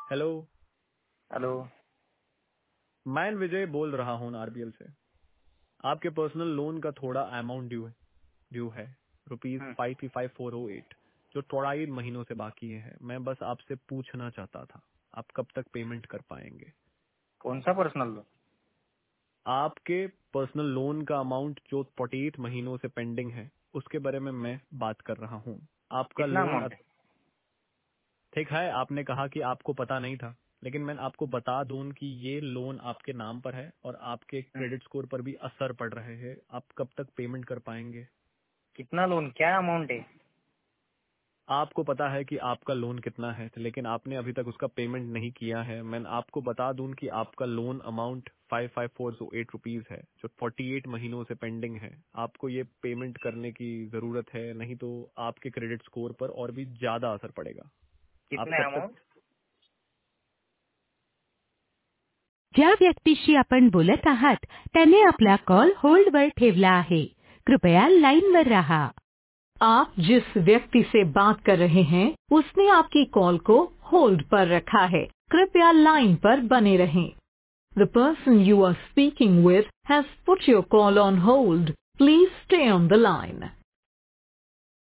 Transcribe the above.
Hello. Hello. मैं विजय बोल रहा हूँ आरबीएल से। आपके पर्सनल लोन का थोड़ा अमाउंट ड्यू है ₹5,548 जो थोड़ा ही महीनों से बाकी है। मैं बस आपसे पूछना चाहता था आप कब तक पेमेंट कर पाएंगे। कौन सा पर्सनल लोन? आपके पर्सनल लोन का अमाउंट जो 48 महीनों से पेंडिंग है उसके बारे में मैं बात कर रहा हूँ। आपका कितना लोन अमाउंट है? ठीक है, आपने कहा कि आपको पता नहीं था, लेकिन मैं आपको बता दूं कि ये लोन आपके नाम पर है और आपके क्रेडिट स्कोर पर भी असर पड़ रहे हैं। आप कब तक पेमेंट कर पाएंगे? कितना लोन, क्या अमाउंट है? आपको पता है कि आपका लोन कितना है, लेकिन आपने अभी तक उसका पेमेंट नहीं किया है। मैं आपको बता दूं कि आपका लोन अमाउंट 5,548 रुपीज है जो 48 महीनों से पेंडिंग है। आपको ये पेमेंट करने की जरूरत है, नहीं तो आपके क्रेडिट स्कोर पर और भी ज्यादा असर पड़ेगा। आप कितने कब तक? अमाउंट? ज्या व्यक्तीशी आपण बोलत आहात त्याने आपला कॉल होल्डवर ठेवला आहे। कृपया लाइनवर रहा। आप जिस व्यक्ति से बात कर रहे हैं उसने आपकी कॉल को होल्ड पर रखा है। कृपया लाइन पर बने रहें। The person you are speaking with has put your call on hold. Please stay on the line.